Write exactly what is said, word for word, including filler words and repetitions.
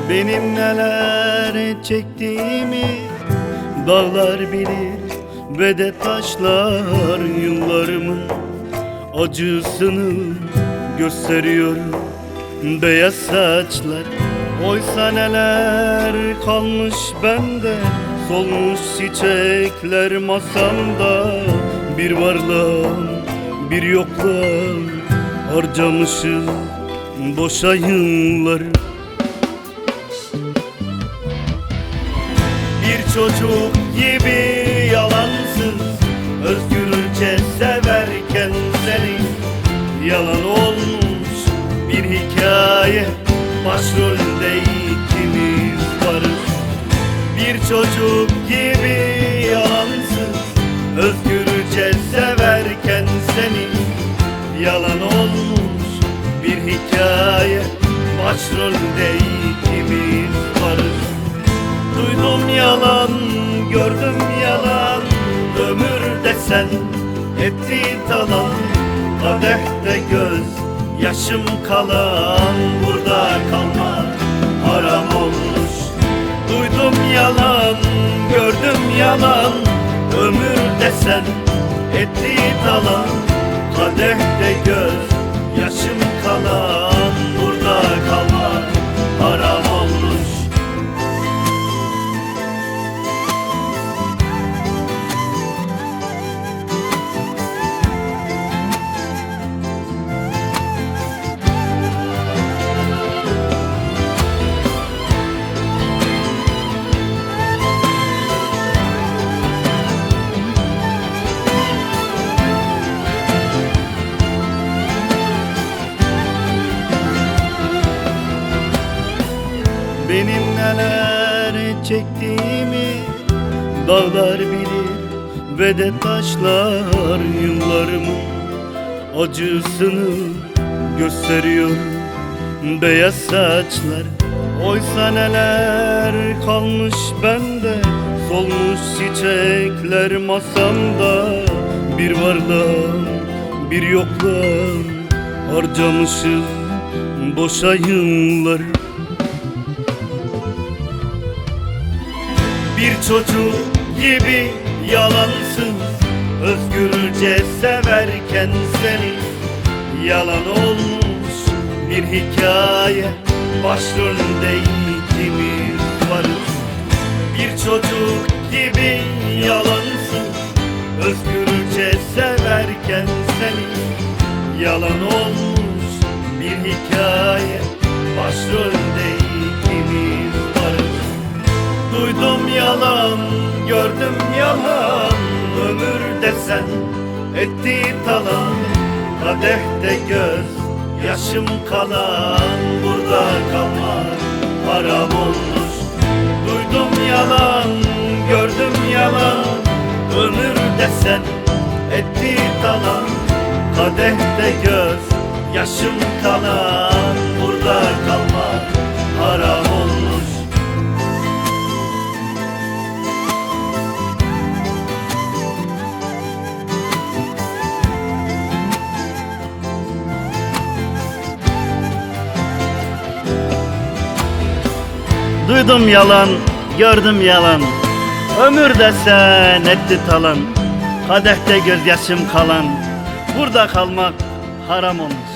Benim neler çektiğimi dağlar bilir ve de taşlar. Yıllarımın acısını gösteriyor beyaz saçlar. Oysa neler kalmış bende, solmuş çiçekler masamda. Bir varlığım bir yokluğum, harcamışız boşa yıllar. Bir çocuk gibi yalansız, özgürce severken seni. Yalan olmuş bir hikaye, başrolde ikimiz varız. Bir çocuk gibi yalansız, özgürce severken seni. Yalan olmuş bir hikaye, başrolde ikimiz varız. Duydum yalan, gördüm yalan, ömür desen etti talan. Kadehte göz yaşım kalan, burada kalmak haram olmuş. Duydum yalan, gördüm yalan, ömür desen etti talan. Kadehte göz yaşım kalan, burada kalmak haram olmuş. Benim neler çektiğimi dağlar bilir ve de taşlar. Yıllarımın acısını gösteriyor beyaz saçlar. Oysa neler kalmış bende, solmuş çiçekler masamda. Bir varlığım bir yokluğum, harcamışız boşa yıllar. Bir çocuk gibi yalansın, özgürce severken seni. Yalan olmuş bir hikaye, başrolde ikimiz varız. Bir çocuk gibi yalansın, özgürce severken seni. Yalan olmuş bir hikaye, başrolde ikimiz varız. Duydum yalan, gördüm yalan, ömür desen etti talan. Kadehte göz yaşım kalan, burada kalmak haram olmuş. Duydum yalan, gördüm yalan, ömür desen etti talan. Kadehte göz yaşım kalan, burada kalmak haram olmuş. Duydum yalan, gördüm yalan, ömür desen etti talan. Kadehte gözyaşım kalan, burada kalmak haram olmuş.